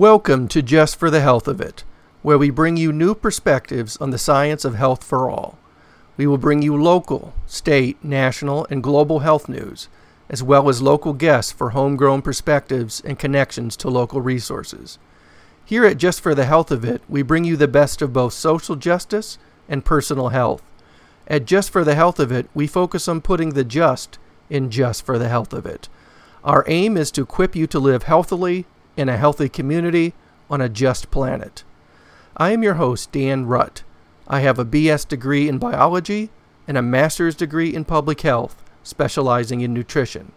Welcome to Just for the Health of It, where we bring you new perspectives on the science of health for all. We will bring you local, state, national, and global health news, as well as local guests for homegrown perspectives and connections to local resources. Here at Just for the Health of It, we bring you the best of both social justice and personal health. At Just for the Health of It, we focus on putting the just in just for the health of it. Our aim is to equip you to live healthily in a healthy community on a just planet. I am your host, Dan Rutt. I have a BS degree in biology and a master's degree in public health, specializing in nutrition.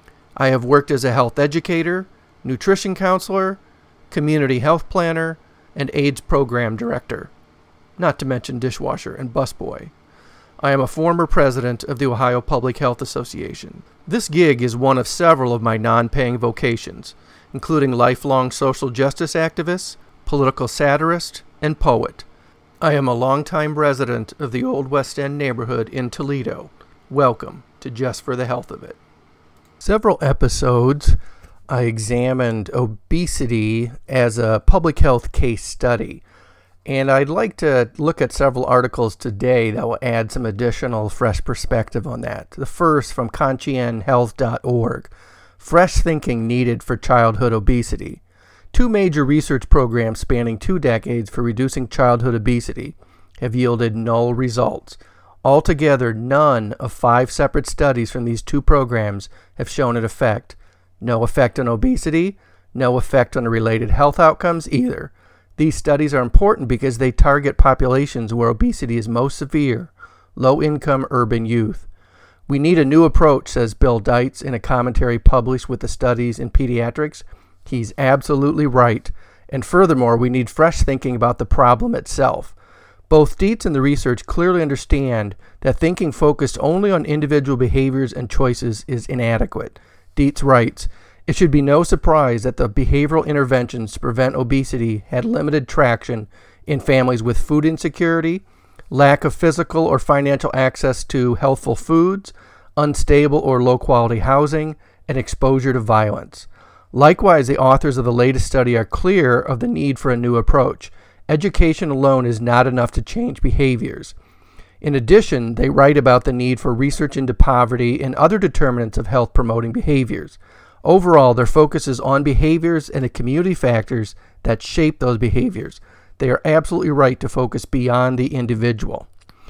I have worked as a health educator, nutrition counselor, community health planner, and AIDS program director, not to mention dishwasher and busboy. I am a former president of the Ohio Public Health Association. This gig is one of several of my non-paying vocations, including lifelong social justice activist, political satirist, and poet. I am a longtime resident of the Old West End neighborhood in Toledo. Welcome to Just for the Health of It. Several episodes, I examined obesity as a public health case study, and I'd like to look at several articles today that will add some additional fresh perspective on that. The first from conscienhealth.org. Fresh thinking needed for childhood obesity. Two major research programs spanning 2 decades for reducing childhood obesity have yielded null results. Altogether, none of 5 separate studies from these 2 programs have shown an effect. No effect on obesity, no effect on the related health outcomes either. These studies are important because they target populations where obesity is most severe, low-income urban youth. We need a new approach, says Bill Deitz in a commentary published with the Studies in Pediatrics. He's absolutely right. And furthermore, we need fresh thinking about the problem itself. Both Deitz and the research clearly understand that thinking focused only on individual behaviors and choices is inadequate. Deitz writes, "It should be no surprise that the behavioral interventions to prevent obesity had limited traction in families with food insecurity, lack of physical or financial access to healthful foods, unstable or low-quality housing, and exposure to violence. Likewise, the authors of the latest study are clear of the need for a new approach. Education alone is not enough to change behaviors." In addition, they write about the need for research into poverty and other determinants of health-promoting behaviors. Overall, their focus is on behaviors and the community factors that shape those behaviors. They are absolutely right to focus beyond the individual.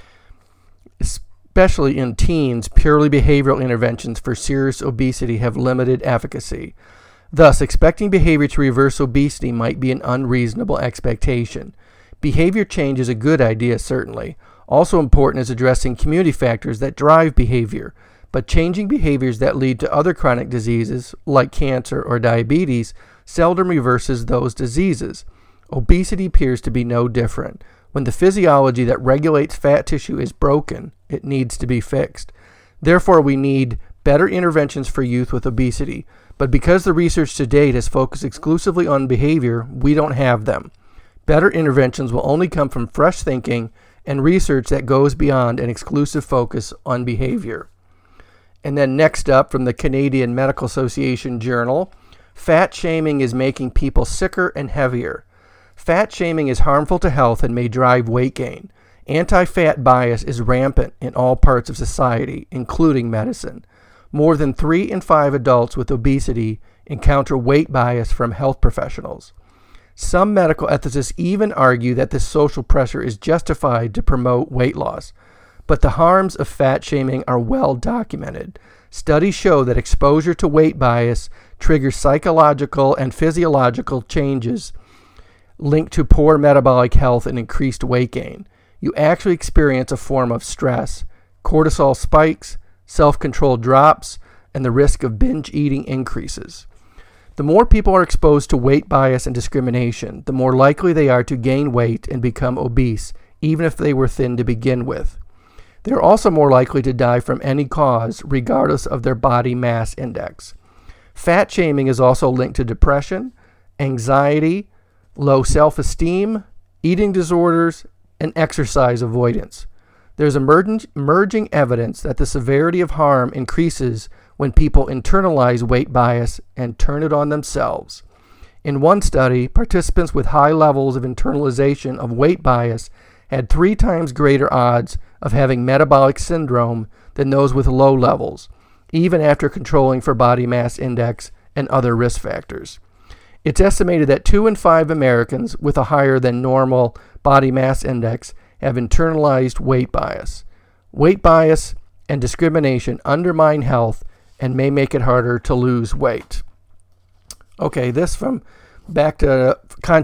Especially in teens, purely behavioral interventions for serious obesity have limited efficacy. Thus, expecting behavior to reverse obesity might be an unreasonable expectation. Behavior change is a good idea, certainly. Also important is addressing community factors that drive behavior. But changing behaviors that lead to other chronic diseases, like cancer or diabetes, seldom reverses those diseases. Obesity appears to be no different. When the physiology that regulates fat tissue is broken, it needs to be fixed. Therefore, we need better interventions for youth with obesity. But because the research to date has focused exclusively on behavior, we don't have them. Better interventions will only come from fresh thinking and research that goes beyond an exclusive focus on behavior. And then next up from the Canadian Medical Association Journal, fat shaming is making people sicker and heavier. Fat shaming is harmful to health and may drive weight gain. Anti-fat bias is rampant in all parts of society, including medicine. More than 3 in 5 adults with obesity encounter weight bias from health professionals. Some medical ethicists even argue that this social pressure is justified to promote weight loss. But the harms of fat shaming are well documented. Studies show that exposure to weight bias triggers psychological and physiological changes linked to poor metabolic health and increased weight gain. You actually experience a form of stress. Cortisol spikes, self-control drops, and the risk of binge eating increases. The more people are exposed to weight bias and discrimination, the more likely they are to gain weight and become obese, even if they were thin to begin with. They are also more likely to die from any cause, regardless of their body mass index. Fat shaming is also linked to depression, anxiety, low self-esteem, eating disorders, and exercise avoidance. There's emerging evidence that the severity of harm increases when people internalize weight bias and turn it on themselves. In one study, participants with high levels of internalization of weight bias had 3 times greater odds of having metabolic syndrome than those with low levels, even after controlling for body mass index and other risk factors. It's estimated that 2 in 5 Americans with a higher than normal body mass index have internalized weight bias. Weight bias and discrimination undermine health and may make it harder to lose weight. Okay, this from back to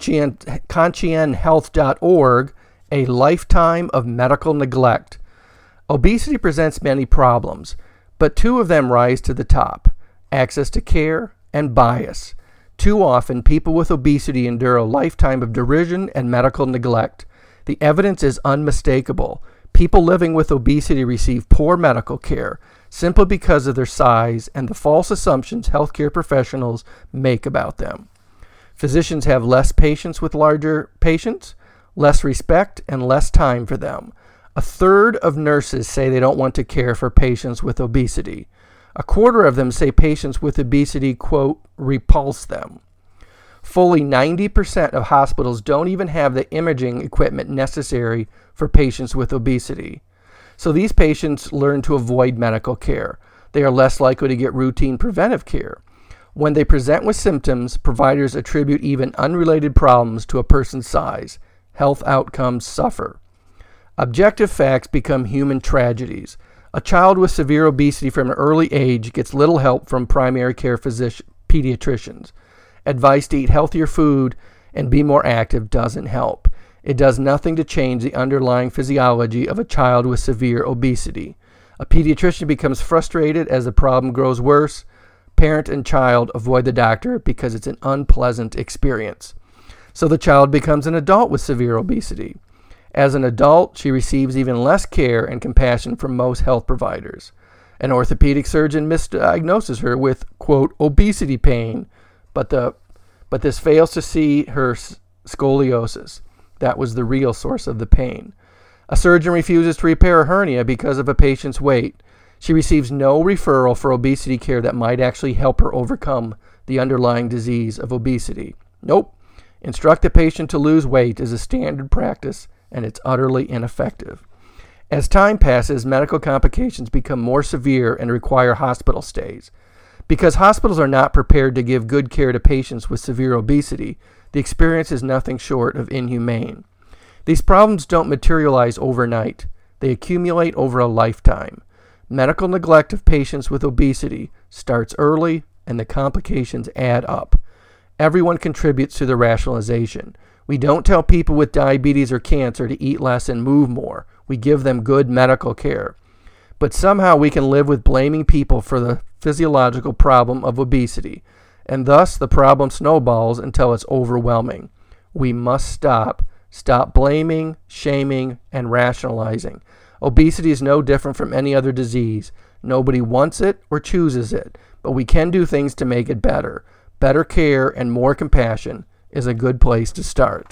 conscienhealth.org, a lifetime of medical neglect. Obesity presents many problems, but 2 of them rise to the top: access to care and bias. Too often, people with obesity endure a lifetime of derision and medical neglect. The evidence is unmistakable. People living with obesity receive poor medical care simply because of their size and the false assumptions healthcare professionals make about them. Physicians have less patience with larger patients, less respect, and less time for them. 1/3 of nurses say they don't want to care for patients with obesity. 1/4 of them say patients with obesity, quote, repulse them. Fully 90% of hospitals don't even have the imaging equipment necessary for patients with obesity. So these patients learn to avoid medical care. They are less likely to get routine preventive care. When they present with symptoms, providers attribute even unrelated problems to a person's size. Health outcomes suffer. Objective facts become human tragedies. A child with severe obesity from an early age gets little help from primary care pediatricians. Advice to eat healthier food and be more active doesn't help. It does nothing to change the underlying physiology of a child with severe obesity. A pediatrician becomes frustrated as the problem grows worse. Parent and child avoid the doctor because it's an unpleasant experience. So the child becomes an adult with severe obesity. As an adult, she receives even less care and compassion from most health providers. An orthopedic surgeon misdiagnoses her with, quote, obesity pain, but this fails to see her scoliosis. That was the real source of the pain. A surgeon refuses to repair a hernia because of a patient's weight. She receives no referral for obesity care that might actually help her overcome the underlying disease of obesity. Nope. Instruct the patient to lose weight is a standard practice, and it's utterly ineffective. As time passes, medical complications become more severe and require hospital stays. Because hospitals are not prepared to give good care to patients with severe obesity, the experience is nothing short of inhumane. These problems don't materialize overnight. They accumulate over a lifetime. Medical neglect of patients with obesity starts early, and the complications add up. Everyone contributes to the rationalization. We don't tell people with diabetes or cancer to eat less and move more. We give them good medical care. But somehow we can live with blaming people for the physiological problem of obesity, and thus the problem snowballs until it's overwhelming. We must stop. Stop blaming, shaming, and rationalizing. Obesity is no different from any other disease. Nobody wants it or chooses it, but we can do things to make it better. Better care and more compassion is a good place to start.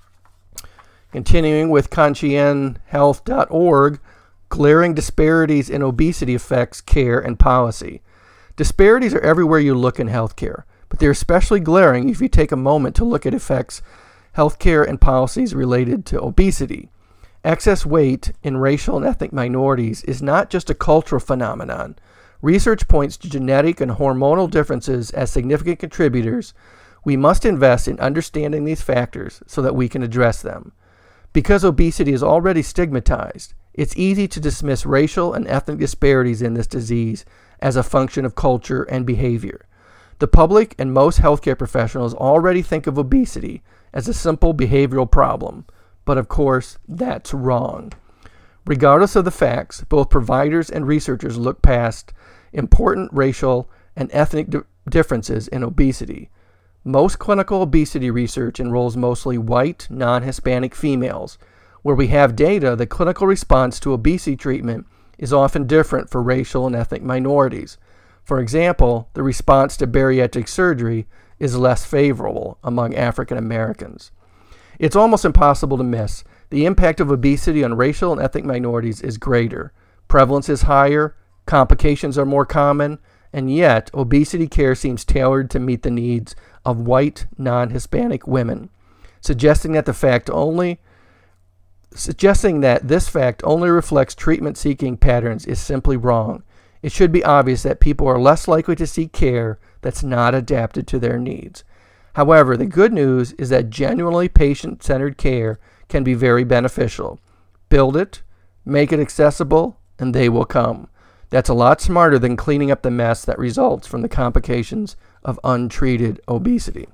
Continuing with conscienhealth.org, glaring disparities in obesity affects care and policy. Disparities are everywhere you look in healthcare, but they're especially glaring if you take a moment to look at effects healthcare and policies related to obesity. Excess weight in racial and ethnic minorities is not just a cultural phenomenon. Research points to genetic and hormonal differences as significant contributors. We must invest in understanding these factors so that we can address them. Because obesity is already stigmatized, it's easy to dismiss racial and ethnic disparities in this disease as a function of culture and behavior. The public and most healthcare professionals already think of obesity as a simple behavioral problem, but of course, that's wrong. Regardless of the facts, both providers and researchers look past important racial and ethnic differences in obesity. Most clinical obesity research enrolls mostly white, non-Hispanic females, where we have data the clinical response to obesity treatment is often different for racial and ethnic minorities. For example, the response to bariatric surgery is less favorable among African Americans. It's almost impossible to miss. The impact of obesity on racial and ethnic minorities is greater. Prevalence is higher, complications are more common, and yet obesity care seems tailored to meet the needs of white, non-Hispanic women, suggesting that this fact only reflects treatment-seeking patterns is simply wrong. It should be obvious that people are less likely to seek care that's not adapted to their needs. However, the good news is that genuinely patient-centered care can be very beneficial. Build it, make it accessible, and they will come. That's a lot smarter than cleaning up the mess that results from the complications of untreated obesity.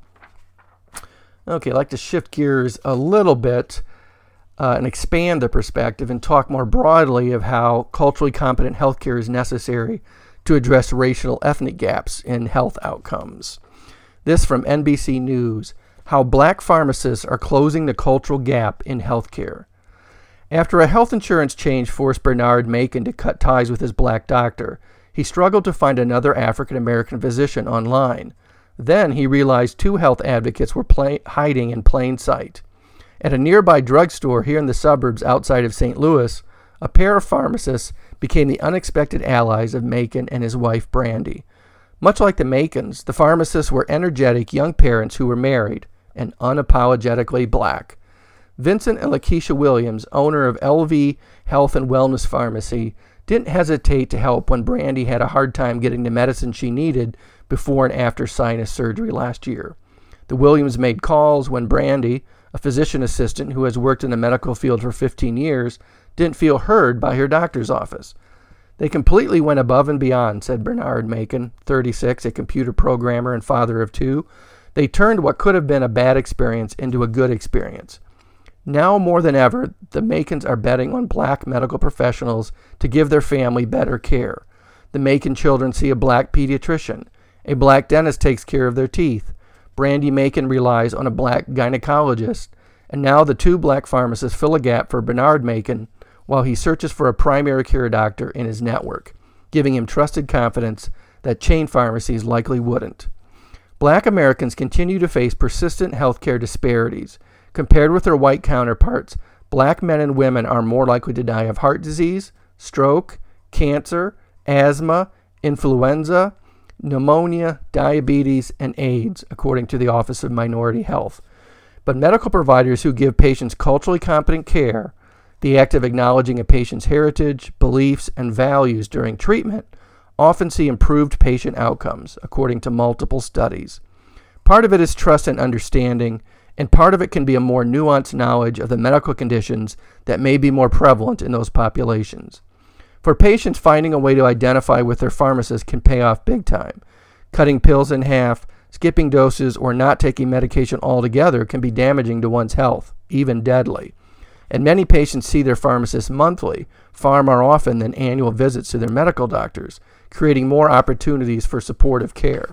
Okay, I'd like to shift gears a little bit and expand the perspective and talk more broadly of how culturally competent healthcare is necessary to address racial ethnic gaps in health outcomes. This from NBC News, how black pharmacists are closing the cultural gap in healthcare. After a health insurance change forced Bernard Macon to cut ties with his black doctor, he struggled to find another African-American physician online. Then he realized two health advocates were hiding in plain sight. At a nearby drugstore here in the suburbs outside of St. Louis, a pair of pharmacists became the unexpected allies of Macon and his wife, Brandy. Much like the Macons, the pharmacists were energetic young parents who were married and unapologetically black. Vincent and Lakeisha Williams, owner of LV Health and Wellness Pharmacy, didn't hesitate to help when Brandy had a hard time getting the medicine she needed before and after sinus surgery last year. The Williams made calls when Brandy, a physician assistant who has worked in the medical field for 15 years, didn't feel heard by her doctor's office. They completely went above and beyond, said Bernard Macon, 36, a computer programmer and father of two. They turned what could have been a bad experience into a good experience. Now more than ever, the Macons are betting on black medical professionals to give their family better care. The Macon children see a black pediatrician. A black dentist takes care of their teeth. Brandy Macon relies on a black gynecologist. And now the two black pharmacists fill a gap for Bernard Macon while he searches for a primary care doctor in his network, giving him trusted confidence that chain pharmacies likely wouldn't. Black Americans continue to face persistent healthcare disparities. Compared with their white counterparts, black men and women are more likely to die of heart disease, stroke, cancer, asthma, influenza, pneumonia, diabetes, and AIDS, according to the Office of Minority Health. But medical providers who give patients culturally competent care, the act of acknowledging a patient's heritage, beliefs, and values during treatment, often see improved patient outcomes, according to multiple studies. Part of it is trust and understanding, and part of it can be a more nuanced knowledge of the medical conditions that may be more prevalent in those populations. For patients, finding a way to identify with their pharmacist can pay off big time. Cutting pills in half, skipping doses, or not taking medication altogether can be damaging to one's health, even deadly. And many patients see their pharmacist monthly, far more often than annual visits to their medical doctors, creating more opportunities for supportive care.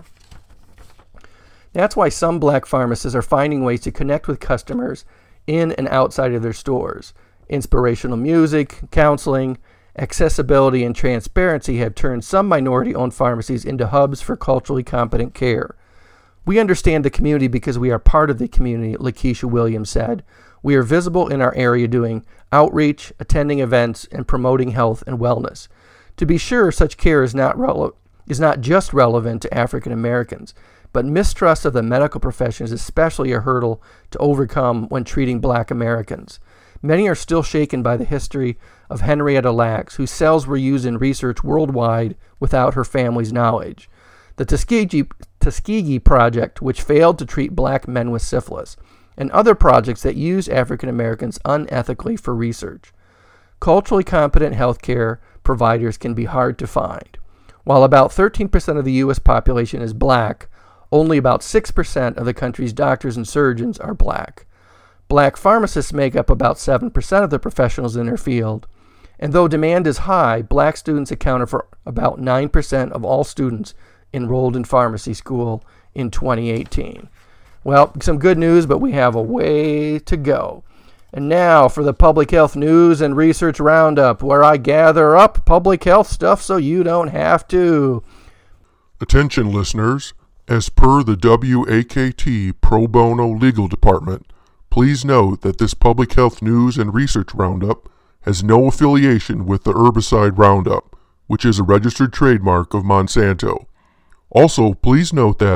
That's why some black pharmacists are finding ways to connect with customers in and outside of their stores. Inspirational music, counseling, accessibility, and transparency have turned some minority-owned pharmacies into hubs for culturally competent care. We understand the community because we are part of the community, Lakeisha Williams said. We are visible in our area doing outreach, attending events, and promoting health and wellness. To be sure, such care is not just relevant to African Americans, but mistrust of the medical profession is especially a hurdle to overcome when treating black Americans. Many are still shaken by the history of Henrietta Lacks, whose cells were used in research worldwide without her family's knowledge. The Tuskegee Project, which failed to treat black men with syphilis, and other projects that use African Americans unethically for research. Culturally competent healthcare providers can be hard to find. While about 13% of the U.S. population is black, only about 6% of the country's doctors and surgeons are black. Black pharmacists make up about 7% of the professionals in their field. And though demand is high, black students accounted for about 9% of all students enrolled in pharmacy school in 2018. Well, some good news, but we have a way to go. And now for the Public Health News and Research Roundup, where I gather up public health stuff so you don't have to. Attention listeners, as per the WAKT Pro Bono Legal Department, please note that this Public Health News and Research Roundup has no affiliation with the herbicide Roundup, which is a registered trademark of Monsanto. Also, please note that,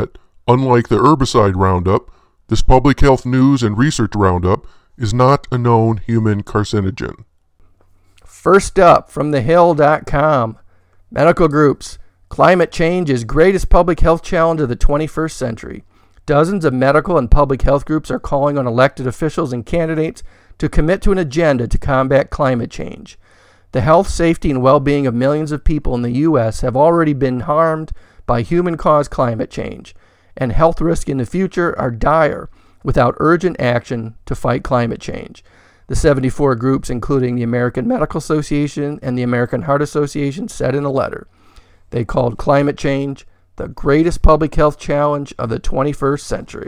Unlike the herbicide Roundup, this public health news and research roundup is not a known human carcinogen. First up, from thehill.com, medical groups. Climate change is greatest public health challenge of the 21st century. Dozens of medical and public health groups are calling on elected officials and candidates to commit to an agenda to combat climate change. The health, safety, and well-being of millions of people in the U.S. have already been harmed by human-caused climate change, and health risks in the future are dire without urgent action to fight climate change. The 74 groups, including the American Medical Association and the American Heart Association, said in a letter they called climate change the greatest public health challenge of the 21st century.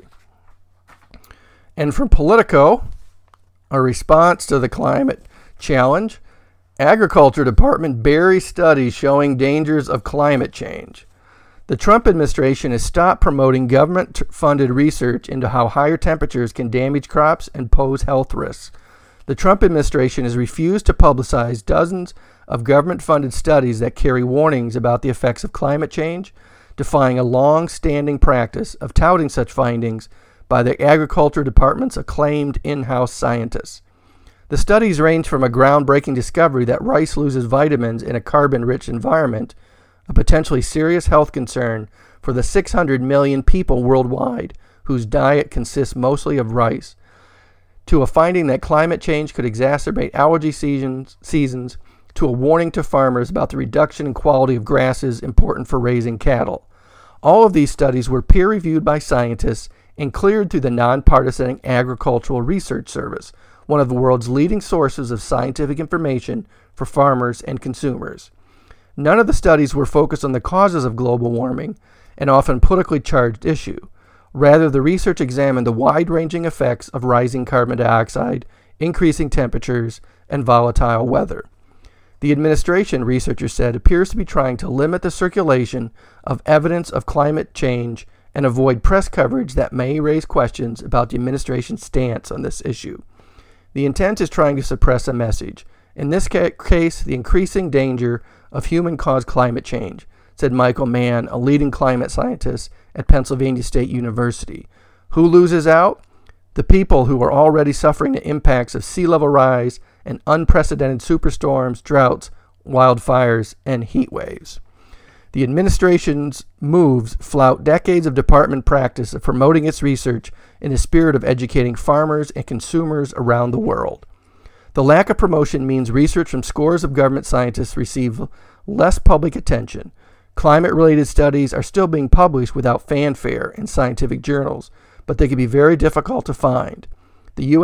And from Politico, a response to the climate challenge, Agriculture Department buries studies showing dangers of climate change. The Trump administration has stopped promoting government-funded research into how higher temperatures can damage crops and pose health risks. The Trump administration has refused to publicize dozens of government-funded studies that carry warnings about the effects of climate change, defying a long-standing practice of touting such findings by the Agriculture Department's acclaimed in-house scientists. The studies range from a groundbreaking discovery that rice loses vitamins in a carbon-rich environment, a potentially serious health concern for the 600 million people worldwide whose diet consists mostly of rice, to a finding that climate change could exacerbate allergy seasons, to a warning to farmers about the reduction in quality of grasses important for raising cattle. All of these studies were peer-reviewed by scientists and cleared through the nonpartisan Agricultural Research Service, one of the world's leading sources of scientific information for farmers and consumers. None of the studies were focused on the causes of global warming, an often politically charged issue. Rather, the research examined the wide-ranging effects of rising carbon dioxide, increasing temperatures, and volatile weather. The administration, researchers said, appears to be trying to limit the circulation of evidence of climate change and avoid press coverage that may raise questions about the administration's stance on this issue. The intent is trying to suppress a message, in this case, the increasing danger of human-caused climate change, said Michael Mann, a leading climate scientist at Pennsylvania State University. Who loses out? The people who are already suffering the impacts of sea level rise and unprecedented superstorms, droughts, wildfires, and heat waves. The administration's moves flout decades of department practice of promoting its research in the spirit of educating farmers and consumers around the world. The lack of promotion means research from scores of government scientists receive less public attention. Climate-related studies are still being published without fanfare in scientific journals, but they can be very difficult to find. The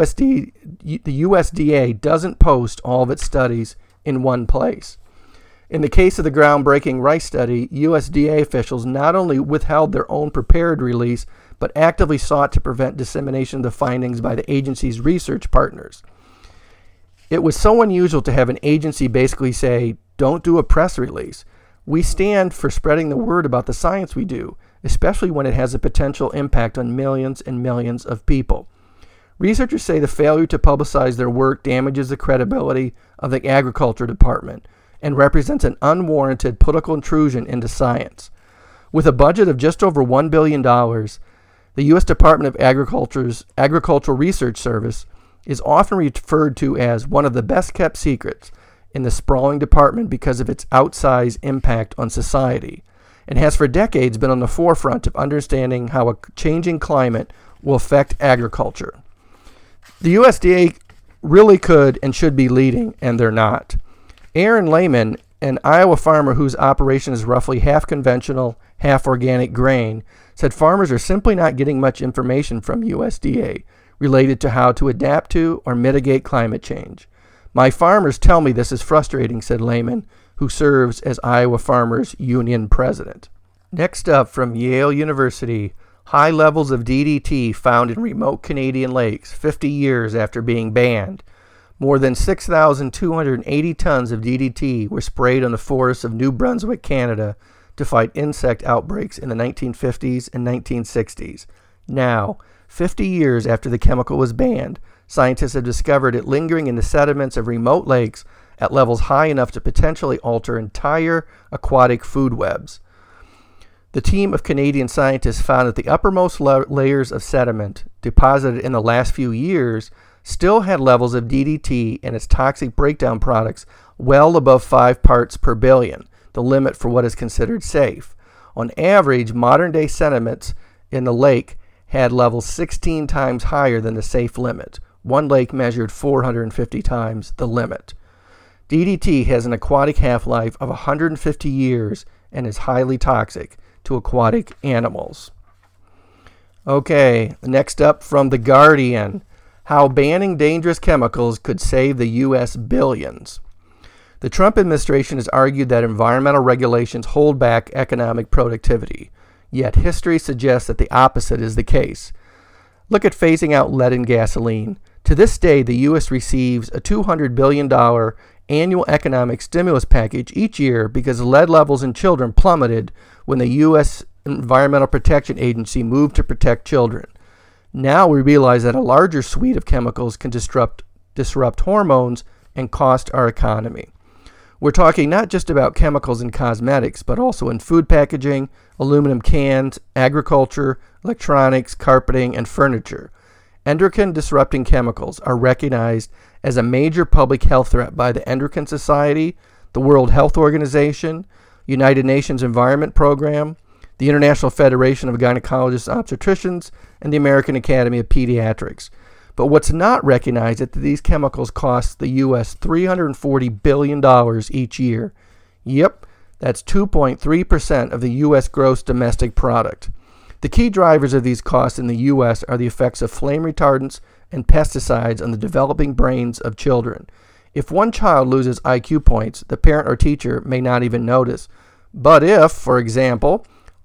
USDA doesn't post all of its studies in one place. In the case of the groundbreaking rice study, USDA officials not only withheld their own prepared release, but actively sought to prevent dissemination of the findings by the agency's research partners. It was so unusual to have an agency basically say, "Don't do a press release. We stand for spreading the word about the science we do, especially when it has a potential impact on millions and millions of people." Researchers say the failure to publicize their work damages the credibility of the Agriculture Department and represents an unwarranted political intrusion into science. With a budget of just over $1 billion, the U.S. Department of Agriculture's Agricultural Research Service is often referred to as one of the best-kept secrets in the sprawling department because of its outsized impact on society, and has for decades been on the forefront of understanding how a changing climate will affect agriculture. The USDA really could and should be leading, and they're not. Aaron Lehman, an Iowa farmer whose operation is roughly half conventional, half organic grain, said farmers are simply not getting much information from USDA related to how to adapt to or mitigate climate change. "My farmers tell me this is frustrating," said Lehman, who serves as Iowa Farmers Union president. Next up, from Yale University, high levels of DDT found in remote Canadian lakes 50 years after being banned. More than 6,280 tons of DDT were sprayed on the forests of New Brunswick, Canada, to fight insect outbreaks in the 1950s and 1960s. Now, 50 years after the chemical was banned, scientists have discovered it lingering in the sediments of remote lakes at levels high enough to potentially alter entire aquatic food webs. The team of Canadian scientists found that the uppermost layers of sediment deposited in the last few years still had levels of DDT and its toxic breakdown products well above 5 parts per billion, the limit for what is considered safe. On average, modern-day sediments in the lake had levels 16 times higher than the safe limit. One lake measured 450 times the limit. DDT has an aquatic half-life of 150 years and is highly toxic to aquatic animals. Okay, next up from The Guardian, how banning dangerous chemicals could save the U.S. billions. The Trump administration has argued that environmental regulations hold back economic productivity, yet history suggests that the opposite is the case. Look at phasing out lead in gasoline. To this day, the U.S. receives a $200 billion annual economic stimulus package each year because lead levels in children plummeted when the U.S. Environmental Protection Agency moved to protect children. Now we realize that a larger suite of chemicals can disrupt hormones and cost our economy. We're talking not just about chemicals in cosmetics, but also in food packaging, aluminum cans, agriculture, electronics, carpeting, and furniture. Endocrine-disrupting chemicals are recognized as a major public health threat by the Endocrine Society, the World Health Organization, United Nations Environment Program, the International Federation of Gynecologists and Obstetricians, and the American Academy of Pediatrics. But what's not recognized is that these chemicals cost the U.S. $340 billion each year. Yep, that's 2.3% of the U.S. gross domestic product. The key drivers of these costs in the U.S. are the effects of flame retardants and pesticides on the developing brains of children. If one child loses IQ points, the parent or teacher may not even notice. But if, for example,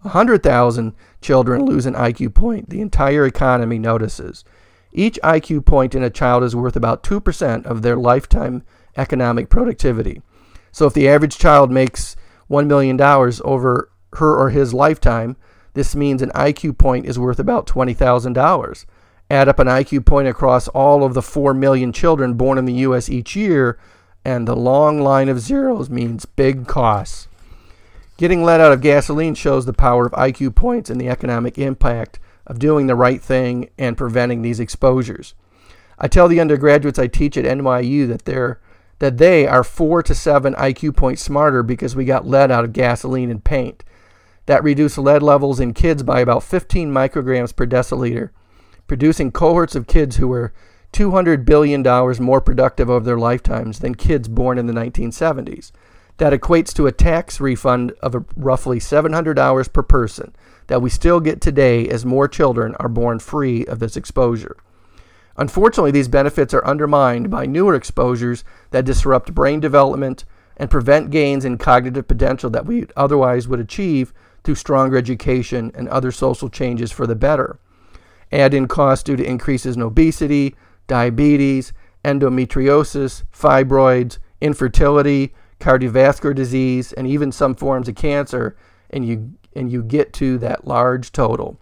100,000 children lose an IQ point, the entire economy notices. Each IQ point in a child is worth about 2% of their lifetime economic productivity. So if the average child makes $1 million over her or his lifetime, this means an IQ point is worth about $20,000. Add up an IQ point across all of the 4 million children born in the U.S. each year, and the long line of zeros means big costs. Getting lead out of gasoline shows the power of IQ points and the economic impact of doing the right thing and preventing these exposures. I tell the undergraduates I teach at NYU that they are 4 to 7 IQ points smarter because we got lead out of gasoline and paint. That reduced lead levels in kids by about 15 micrograms per deciliter, producing cohorts of kids who were $200 billion more productive over their lifetimes than kids born in the 1970s. That equates to a tax refund of roughly $700 per person that we still get today as more children are born free of this exposure. Unfortunately, these benefits are undermined by newer exposures that disrupt brain development and prevent gains in cognitive potential that we otherwise would achieve through stronger education and other social changes for the better. Add in costs due to increases in obesity, diabetes, endometriosis, fibroids, infertility, cardiovascular disease, and even some forms of cancer, and you get to that large total.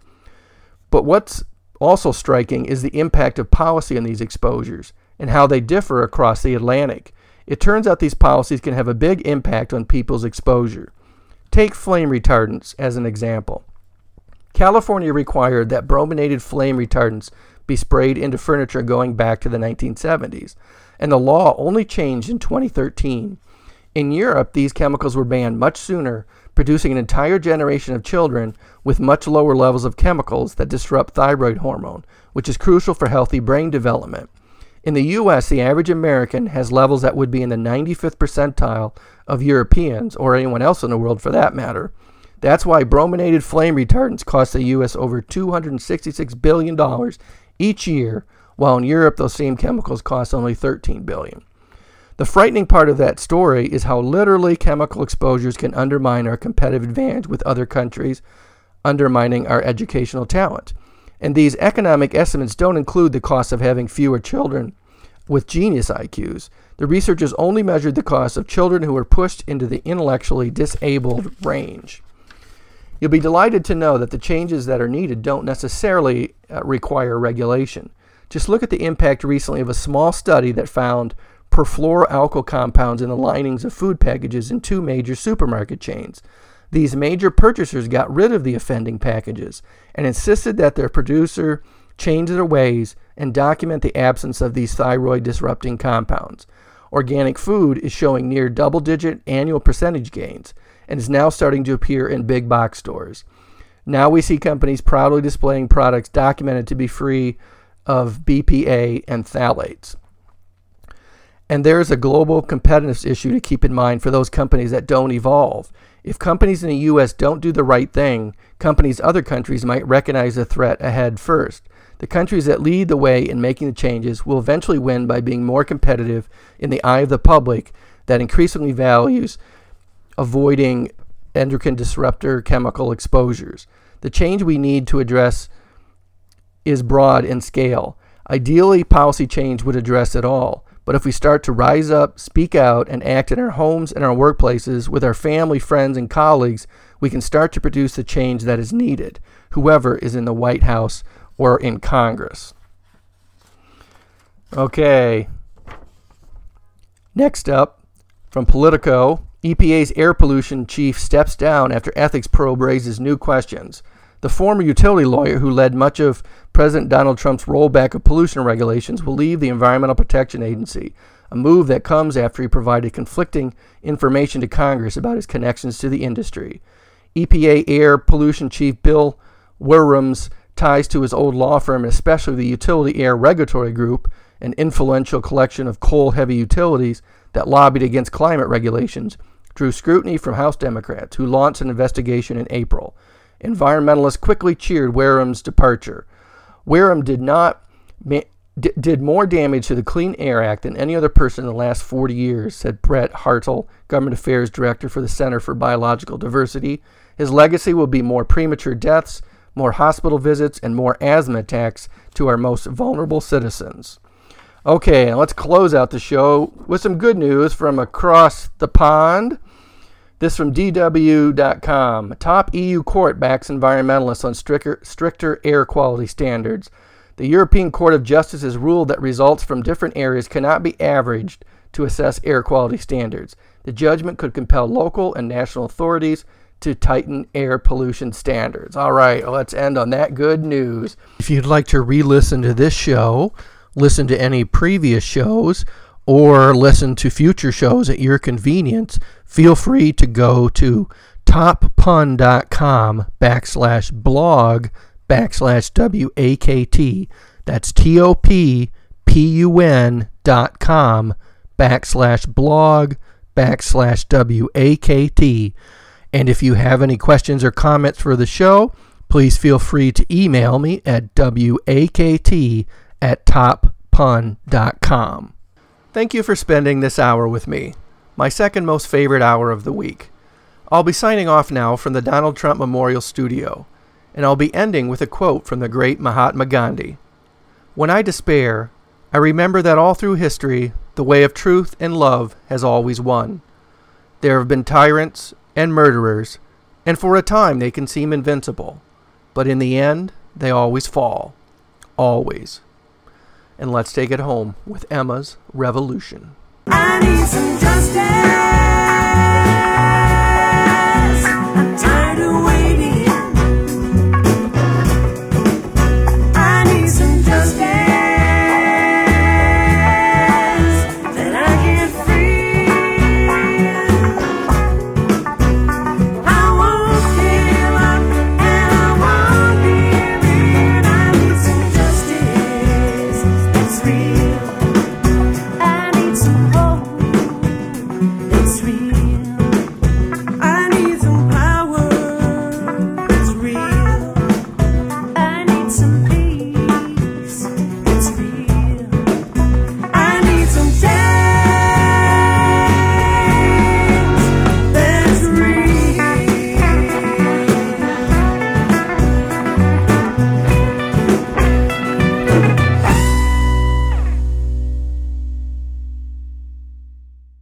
But what's also striking is the impact of policy on these exposures and how they differ across the Atlantic. It turns out these policies can have a big impact on people's exposure. Take flame retardants as an example. California required that brominated flame retardants be sprayed into furniture going back to the 1970s, and the law only changed in 2013. In Europe, these chemicals were banned much sooner, producing an entire generation of children with much lower levels of chemicals that disrupt thyroid hormone, which is crucial for healthy brain development. In the U.S., the average American has levels that would be in the 95th percentile of Europeans, or anyone else in the world for that matter. That's why brominated flame retardants cost the U.S. over $266 billion each year, while in Europe those same chemicals cost only $13 billion. The frightening part of that story is how literally chemical exposures can undermine our competitive advantage with other countries, undermining our educational talent. And these economic estimates don't include the cost of having fewer children with genius IQs. The researchers only measured the cost of children who were pushed into the intellectually disabled range. You'll be delighted to know that the changes that are needed don't necessarily require regulation. Just look at the impact recently of a small study that found perfluoroalkyl compounds in the linings of food packages in 2 major supermarket chains. These major purchasers got rid of the offending packages and insisted that their producer change their ways and document the absence of these thyroid-disrupting compounds. Organic food is showing near double-digit annual percentage gains and is now starting to appear in big box stores. Now we see companies proudly displaying products documented to be free of BPA and phthalates. And there's a global competitiveness issue to keep in mind for those companies that don't evolve. If companies in the U.S. don't do the right thing, companies in other countries might recognize the threat ahead first. The countries that lead the way in making the changes will eventually win by being more competitive in the eye of the public that increasingly values avoiding endocrine disruptor chemical exposures. The change we need to address is broad in scale. Ideally, policy change would address it all. But if we start to rise up, speak out, and act in our homes and our workplaces with our family, friends, and colleagues, we can start to produce the change that is needed, whoever is in the White House or in Congress. Okay. Next up, from Politico, EPA's air pollution chief steps down after ethics probe raises new questions. The former utility lawyer who led much of President Donald Trump's rollback of pollution regulations will leave the Environmental Protection Agency, a move that comes after he provided conflicting information to Congress about his connections to the industry. EPA air pollution chief Bill Werum's ties to his old law firm, and especially the Utility Air Regulatory Group, an influential collection of coal-heavy utilities that lobbied against climate regulations, drew scrutiny from House Democrats, who launched an investigation in April. Environmentalists quickly cheered Werum's departure. Werum did more damage to the Clean Air Act than any other person in the last 40 years, said Brett Hartle, Government Affairs Director for the Center for Biological Diversity. His legacy will be more premature deaths, more hospital visits, and more asthma attacks to our most vulnerable citizens. Okay, let's close out the show with some good news from across the pond. This from DW.com. Top EU court backs environmentalists on stricter air quality standards. The European Court of Justice has ruled that results from different areas cannot be averaged to assess air quality standards. The judgment could compel local and national authorities to tighten air pollution standards. All right, let's end on that good news. If you'd like to re-listen to this show, listen to any previous shows, or listen to future shows at your convenience, feel free to go to toppun.com/blog/WAKT. That's TOPPUN.com/blog/WAKT. And if you have any questions or comments for the show, please feel free to email me at WAKT@toppun.com. Thank you for spending this hour with me, my second most favorite hour of the week. I'll be signing off now from the Donald Trump Memorial Studio, and I'll be ending with a quote from the great Mahatma Gandhi. When I despair, I remember that all through history, the way of truth and love has always won. There have been tyrants and murderers, and for a time they can seem invincible, but in the end, they always fall. Always. And let's take it home with Emma's Revolution. I need some justice.